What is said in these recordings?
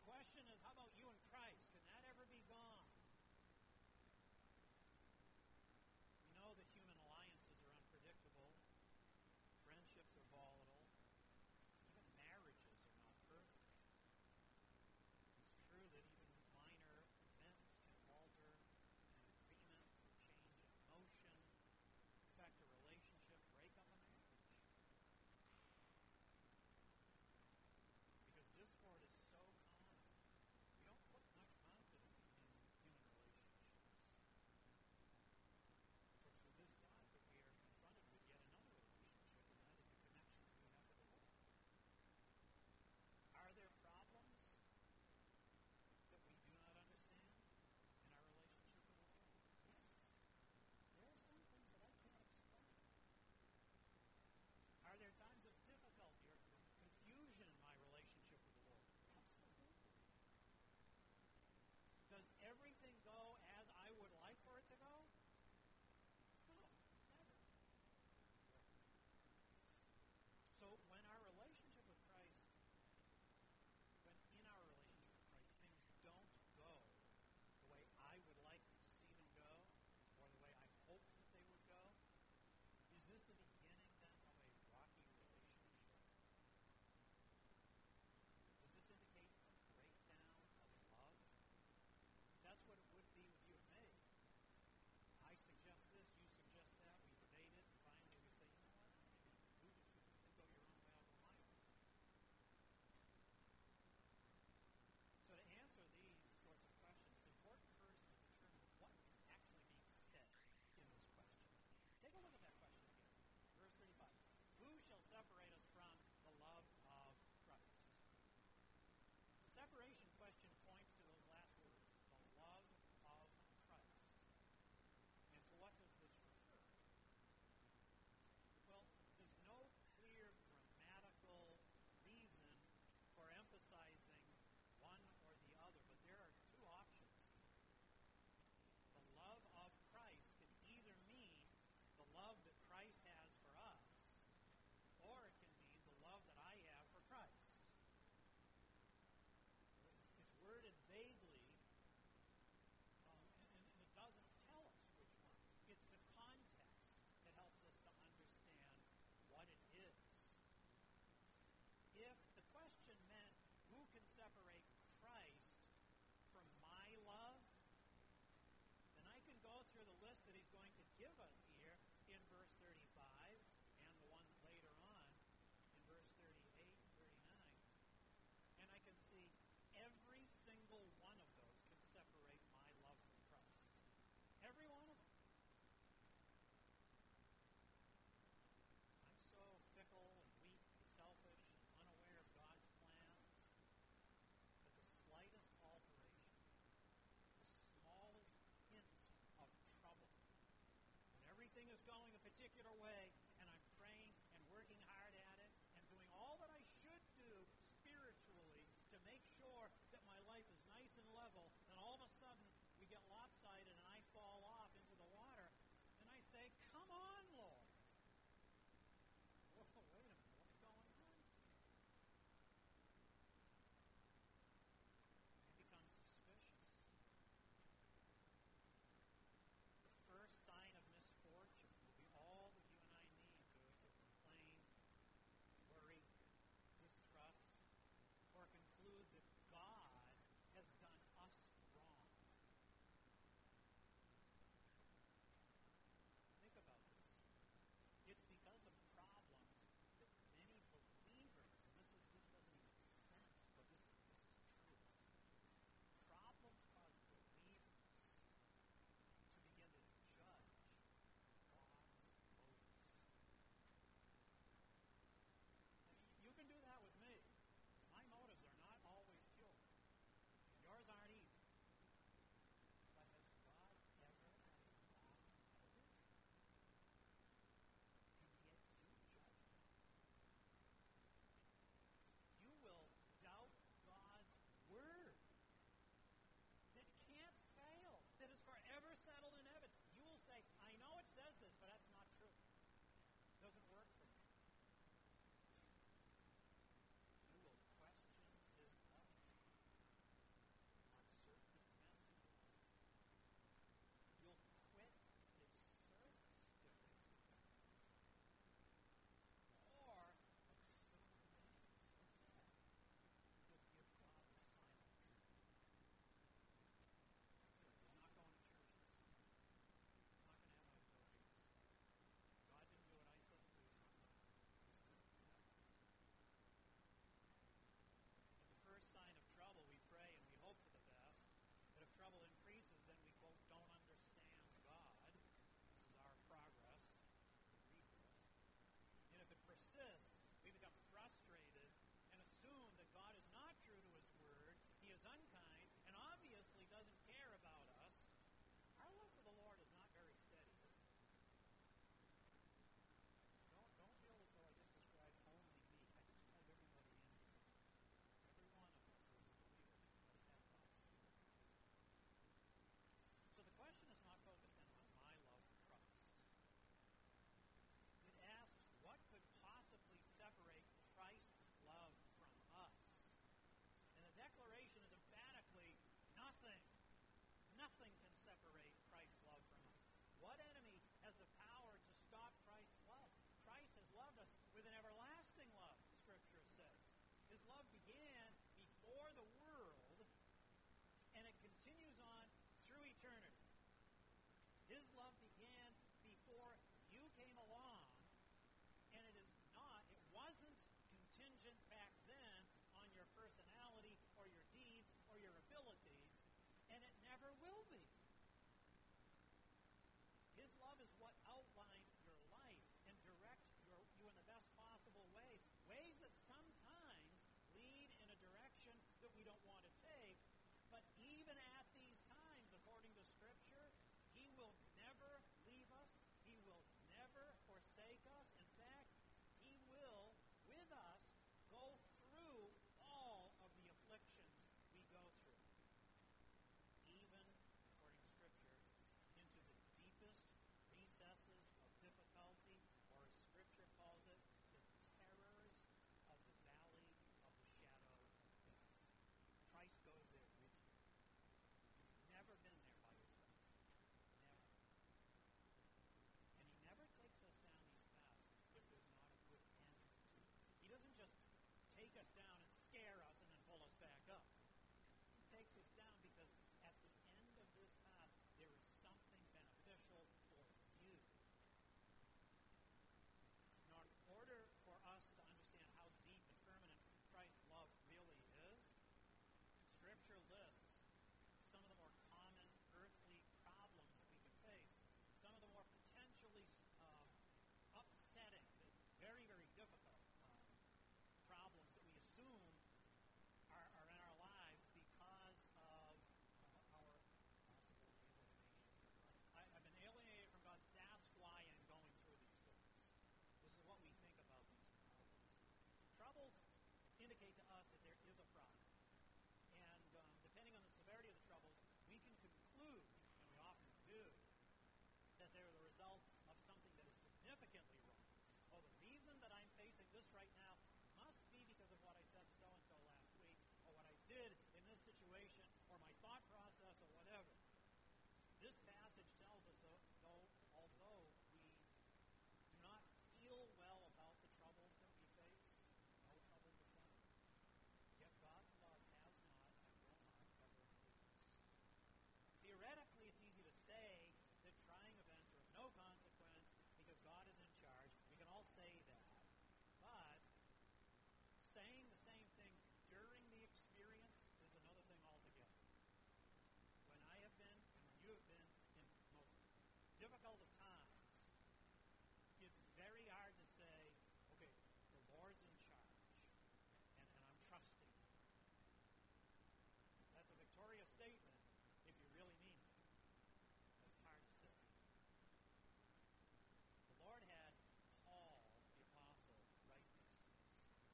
question is, how about you and Christ? Can that ever be gone? We know that human alliances are unpredictable. Friendships are volatile. Even marriages are not perfect. It's true that even minor events can alter an agreement, change an emotion, affect a relationship, break up a marriage. Because discord is so common. We don't put much confidence in human relationships. But through this thought that we are confronted with yet another relationship, and that is the connection that we have with the Lord. Are there problems that we do not understand in our relationship with the Lord? Yes. There are some things that I can't explain. Are there times of difficulty or confusion in my relationship with the Lord? Absolutely. Does everything go as I would like for it to go? No, never. So when our relationship with Christ, when in our relationship with Christ, things don't go the way I would like to see them go, or the way I hoped that they would go, is this the beginning then of a rocky relationship? Does this indicate a breakdown of love? Because that's what it would be with you and me. I suggest this, you suggest that, we debate it, and finally we say, you know what, maybe do this, you go your own way, I'll go my way. So to answer these sorts of questions, it's important first to determine what is actually being said in this question. Take a look at that question again. Verse 35. Who shall separate us from the love of Christ? The separation question points to those last words, the love of Christ. And to what does this refer? Well, there's no clear grammatical reason for emphasizing one or the other, but there are two options here. The love of Christ can either mean the love that Christ has for us, or it can mean the love that I have for Christ. It's worded vaguely, and it doesn't tell us which one. It's the context that helps us to understand what it is. If the question meant, who can separate Christ from my love, then I can go through the list that he's going to give us here in verse 35 and the one later on in verse 38 and 39, and I can see every single one of those can separate my love from Christ. Every one of them. I'm so fickle and weak and selfish and unaware of God's plans that What enemy has the power to stop Christ's love? Christ has loved us with an everlasting love, Scripture says. His love began before the world, and it continues on through eternity. His love began before you came along, and it wasn't contingent back then on your personality or your deeds or your abilities, and it never will be. His love is what outlined your life and directs you in the best possible way, ways that sometimes lead in a direction that we don't want to take, but even at these times, according to Scripture, He will never leave us. He will never forsake us. In fact, He will, with us, go through all of the afflictions we go through. Even, according to Scripture, into the deepest recesses of difficulty, or as Scripture calls it, the terrors of the valley of the shadow of death. Christ goes there with you. You've never been there by yourself. Never. And He never takes us down these paths if there's not a good end to it. He doesn't just take us down and scare us and then pull us back up. He takes us down because at the end of this path, there is something beneficial for you. Now, in order for us to understand how deep and permanent Christ's love really is, Scripture lists some of the more common earthly problems that we can face, some of the more potentially upsetting, very, very difficult problems that we assume are in our lives because of our possible alienation. I've been alienated from God. That's why I'm going through these things. This is what we think about these problems. Troubles indicate to us that there is a problem. And depending on the severity of the troubles, we can conclude, and we often do, that they're the result of something that is significantly wrong. Oh, the reason that I'm facing this right now must be because of what I said to so-and-so last week, or what I did in this situation, or my thought process, or whatever. This passage tells us, though, although we do not feel well about the troubles that we face, no troubles are fun, yet God's love has not and will not ever leave us. Theoretically, it's easy to say that trying events are of no consequence because God is in charge. We can all say that. But saying the same thing during the experience is another thing altogether. When I have been, and when you have been, in most difficult of times, it's very hard to say, okay, the Lord's in charge, and I'm trusting Him. That's a victorious statement if you really mean it. But it's hard to say. The Lord had Paul, the apostle, write these things.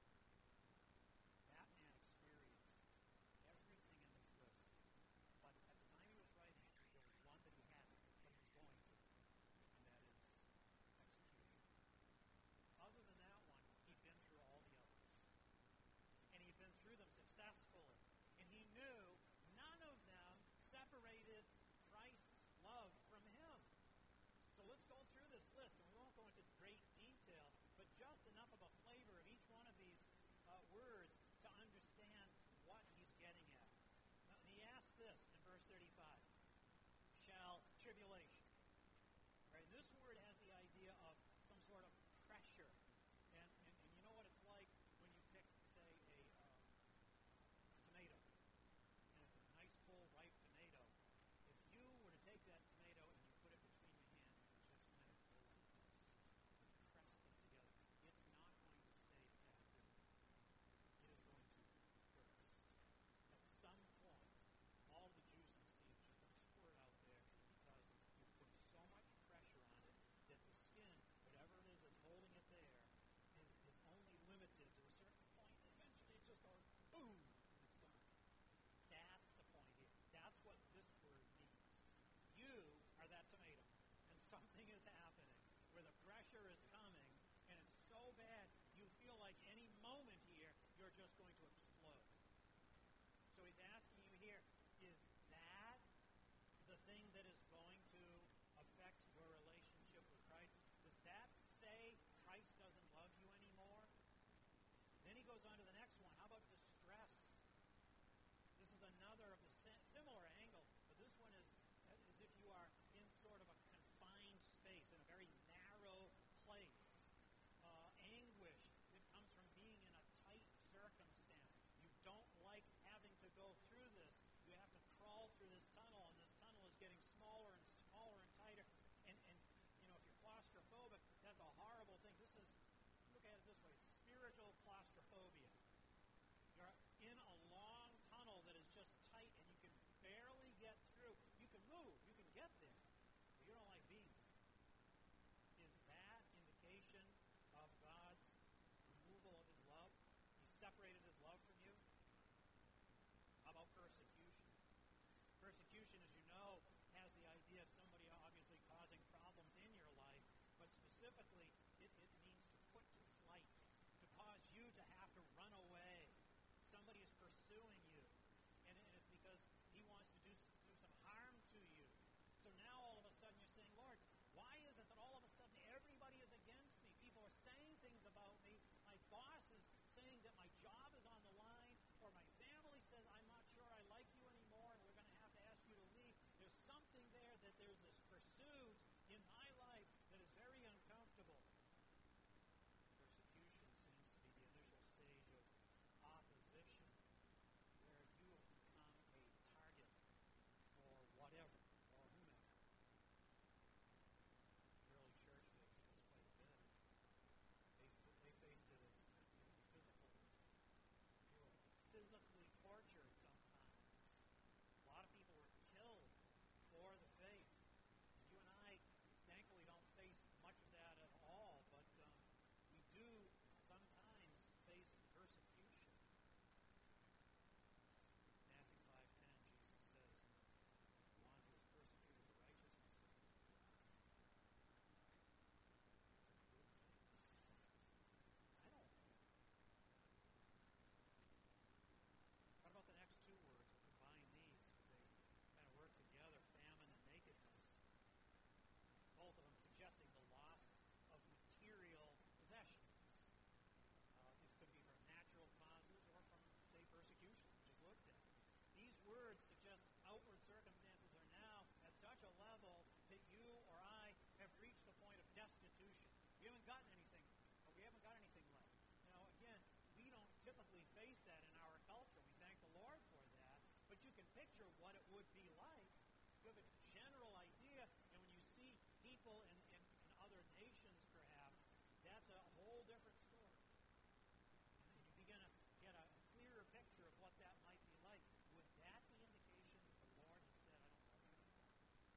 That man experienced everything in this list. But at the time he was writing it, there was one that he hadn't, but he was going through, and that is execution. Other than that one, he'd been through all the others. And he'd been through them successfully. And he knew none of them separated Christ's love from him. So let's go through this list, and we won't go into great detail, but just enough of a flavor of each one of these words to understand what he's getting at. Now, he asks this in verse 35, shall tribulation. Right? This word has the idea of some sort of pressure. And you know what it's like when you pick, say, a tomato, and it's a nice, full, ripe tomato. If you were to take that tomato and you put it between your hands and just kind of go like this, and press them together, it's not going to stay pat, is it? It is going to burst. At some point, all the juice and seeds are going to squirt out there because you've put so much pressure on it that the skin, whatever it is that's holding it there, is only limited to a certain point, and eventually it just goes boom, and it's gone. That's the point here. That's what this word means. You are that tomato, and something is happening where the pressure is coming, and it's so bad you feel like any moment here you're just going to explode. So he's asking you here, is that the thing that is going to affect your persecution, as you know, has the idea of somebody obviously causing problems in your life, but specifically it means to put to flight, to cause you to have to run away. Somebody is pursuing you, and it's because he wants to do some harm to you. So now all of a sudden you're saying, Lord, why is it that all of a sudden everybody is against me? People are saying things about me. My boss is saying that my job is on the line, or my family says, I'm not sure I like you anymore, and we're going to have to ask you to leave. There's something there that there's this pursuit in my life that is very uncomfortable. Persecution seems to be the initial stage of opposition, where you have become a target for whatever or whomever. The early church faced this quite a bit. They faced it as physical. They were physically tortured sometimes. A lot of people were killed for the faith. You and I, thankfully, don't face much of that at all, but we do sometimes face persecution. Matthew 5:10, Jesus says, "The one who is persecuted for righteousness is blessed." It's a good thing to say. I don't know. What about the next two words? We'll combine these because they kind of work together, famine and nakedness. Both of them suggesting the loss of material possessions. This could be from natural causes or from, say, persecution, we just looked at. These words suggest outward circumstances are now at such a level that you or I have reached the point of destitution. We haven't gotten anything, or we haven't got anything left. Again, we don't typically face that in our culture. We thank the Lord for that. But you can picture what it would be like. You have a general idea, and when you see people in other nations, perhaps, that's a whole different story. And you begin to get a clearer picture of what that might be like. Would that be indication that the Lord has said, I don't love you anymore?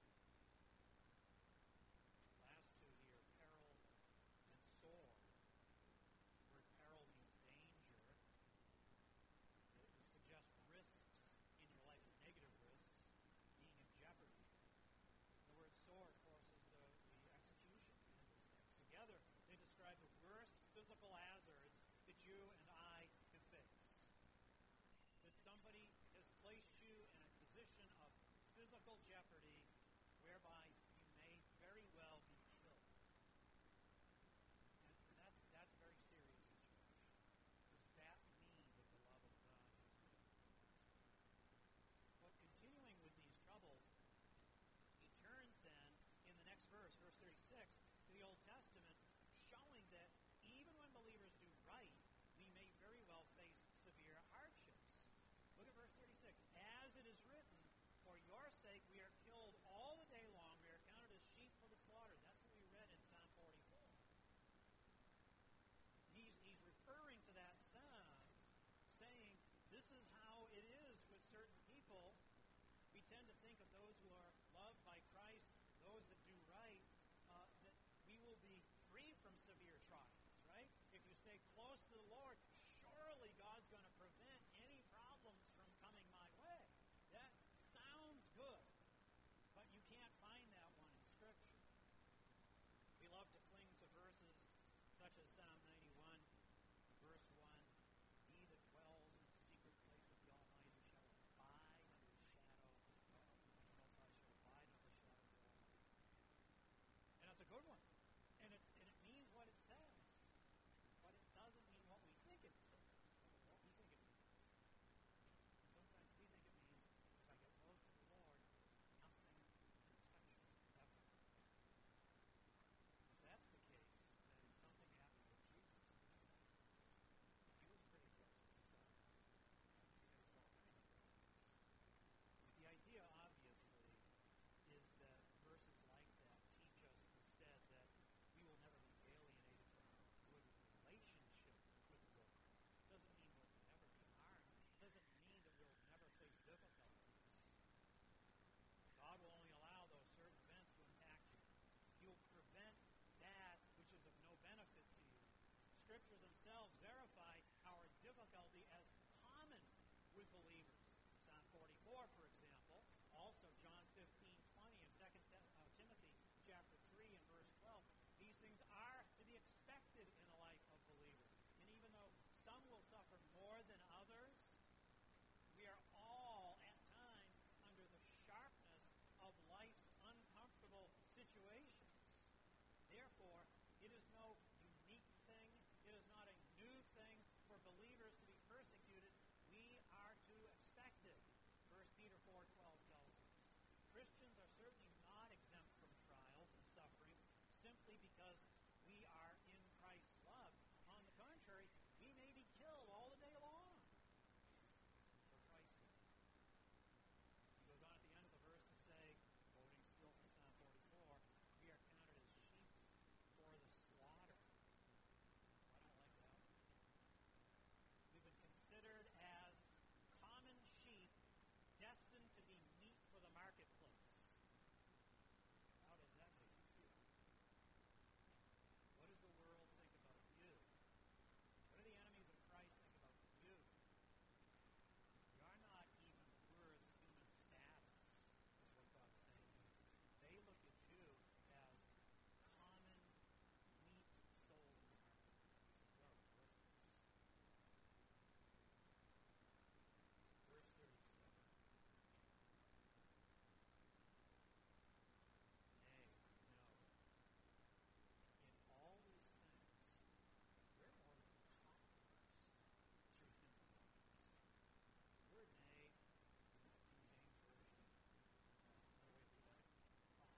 Last two here, peril and sword. The word peril means danger. It suggests risks in your life, negative risks, being in jeopardy. The word sword, of course, is the execution end of things. Together, they describe the worst physical hazards that you and I can face. That somebody has placed you in a position of physical jeopardy whereby you may very well be killed. And that's a very serious situation. Does that mean that the love of God is with you? Well, continuing with these troubles, he turns then in the next verse 36, to the Old Testament, showing that even when believers do right, we may very well face severe hardships. Look at verse 36. As it is written, for your sake we are killed all the day long. We are counted as sheep for the slaughter. That's what we read in Psalm 44. He's referring to that psalm, saying this is how it is with certain people. We tend to think of those who are loved by Christ, those that do right, that we will be free from severe trials, right? If you stay close to the Lord, surely God's going to prevent any problems from coming my way. That sounds good, but you can't find that one in Scripture. We love to cling to verses such as Psalm 91, verse 1, he that dwells in the secret place of the Almighty shall abide under the shadow of the Almighty. And that's a good one. And it means what it says. simply because we are in Christ's love. On the contrary, we may be killed all the day long for Christ's sake. He goes on at the end of the verse to say, quoting still from Psalm 44, we are counted as sheep for the slaughter. I don't like that. We've been considered as common sheep destined to be meat for the marketplace. How does that make you feel? What does the world think about you? What do the enemies of Christ think about you? You're not even worth human status, is what God's saying here. They look at you as common meat sold in the marketplace. You're worthless. Verse 37. Nay, no. In all these things, we're more than conquerors through him who loved us. The word nay, in the King James Version, another way to put that, but.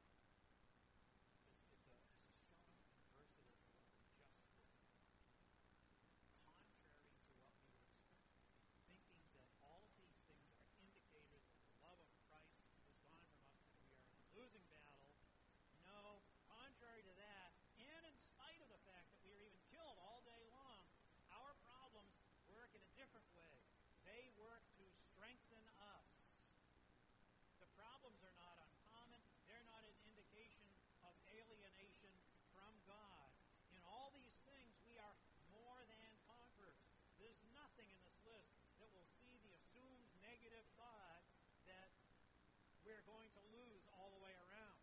It's a strong inversative word, just word. Contrary to what we would expect, thinking that all of these things are indicators that the love of Christ is gone from us and we are in a losing battle. No, contrary to that, and in spite of the fact that we are even killed all day long, our problems work in a different way. They work to strengthen us. The problems are not uncommon. They're not an indication of alienation from God. In all these things, we are more than conquerors. There's nothing in this list that will see the assumed negative thought that we're going to lose all the way around.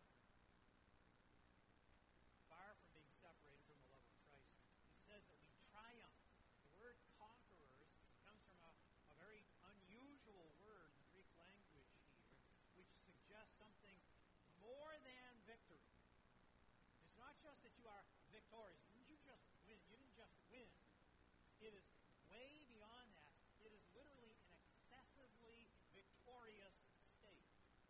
Far from being separated from the love of Christ, it says that we triumph. The word conquerors comes from a very unusual word in the Greek language here, which suggests something more than victory. It's not just that you are victorious. Didn't you just win? You didn't just win. It is way beyond that. It is literally an excessively victorious state.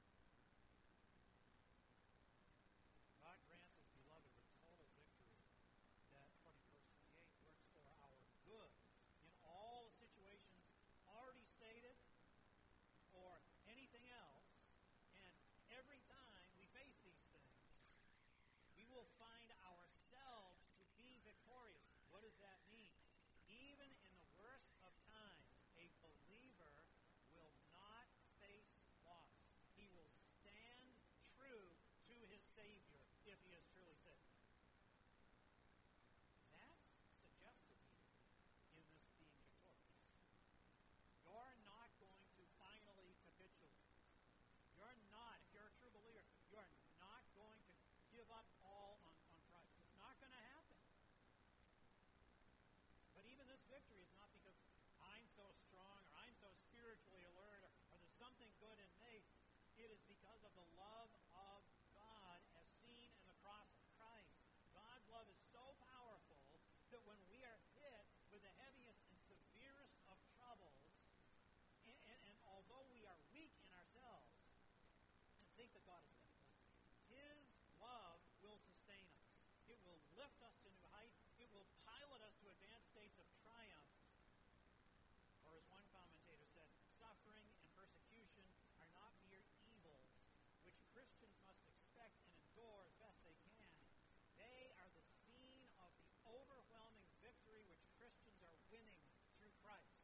God grants us, beloved, with total victory that, according to verse 28, works for our good in all the situations already stated or anything else. And every time we face these things, we will find ourselves to be victorious. What does that mean? Even in the worst of times, a believer will not face loss. He will stand true to his Savior if he is truly saved. That's suggested here in this being victorious. You're not going to finally capitulate. You're not, if you're a true believer, you're not going to give up all on Christ. It's not going to happen. But even this victory is not because I'm so strong or I'm so spiritually alert or there's something good in me. It is because of the love of God as seen in the cross of Christ. God's love is so powerful that when we are hit with the heaviest and severest of troubles, and although we are weak in ourselves and think that God is left us, his love will sustain us. It will lift us to new heights. It will pilot us to advanced states of triumph. Or as one commentator said, suffering and persecution are not mere evils which Christians must expect and endure as best they can. They are the scene of the overwhelming victory which Christians are winning through Christ.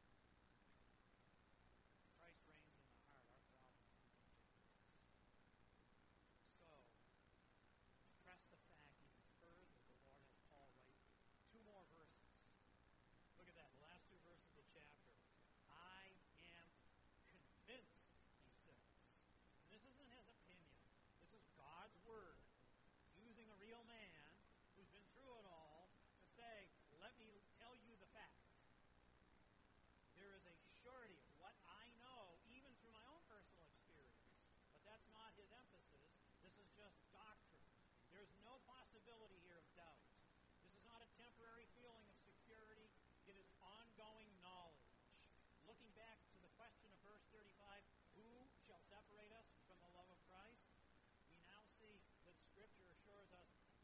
Christ reigns in the heart. Our problem is we don't get this. So, to press the fact even further, the Lord has Paul write two more verses. Look at that, the last two verses of the chapter. I am convinced, he says. And this isn't his opinion. This is God's word, using a real man who's been through it all to say, let me tell you the fact. There is a surety of what I know, even through my own personal experience. But that's not his emphasis. This is just doctrine. There's no possibility here of doubt. This is not a temporary feeling of security. It is ongoing knowledge. Looking back to the question of verse 35, who shall separate us from the love of Christ? We now see that Scripture assures us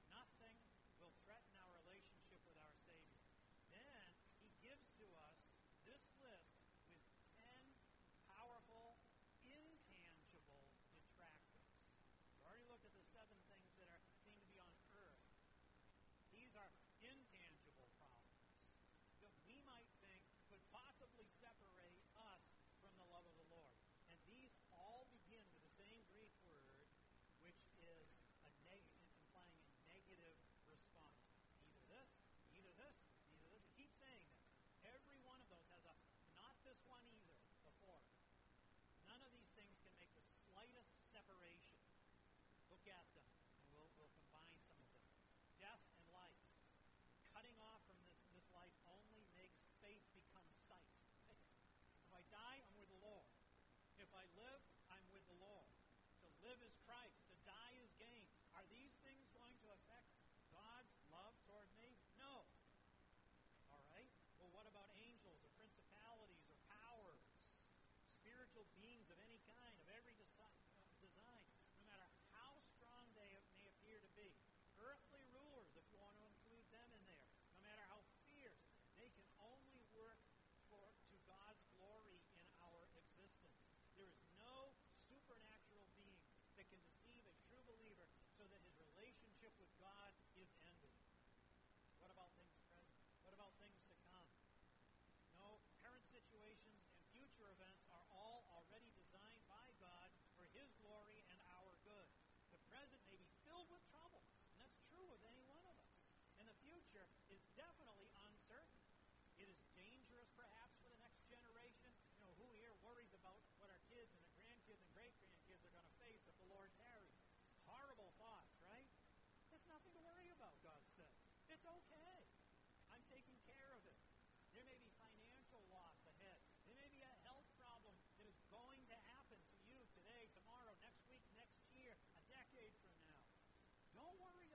look at them, and we'll combine some of them. Death and life. Cutting off from this life only makes faith become sight. Right? If I die, I'm with the Lord. If I live, I'm with the Lord. To live is Christ. To die is gain. Are these things going to affect God's love toward me? No. All right? Well, what about angels or principalities or powers? Spiritual beings of any kind, of every design, no matter how strong they may appear to be. Earthly rulers, if you want to include them in there, no matter how fierce, they can only work to God's glory in our existence. There is no supernatural being that can deceive a true believer so that his relationship with God is ended. What about things present? What about things to come? No, current situations and future events are all already designed by God for his glory and our good. The present may be filled with troubles, and that's true of any one of us. And the future is definitely uncertain. It is dangerous, perhaps, for the next generation. You know, who here worries about what our kids and their grandkids and great-grandkids are going to face if the Lord tarries? Horrible thoughts, right? There's nothing to worry about, God says. It's okay. I'm taking care of it. There may be financial loss ahead. There may be a health problem that is going to happen to you today, tomorrow, next week, next year, a decade from now. Don't worry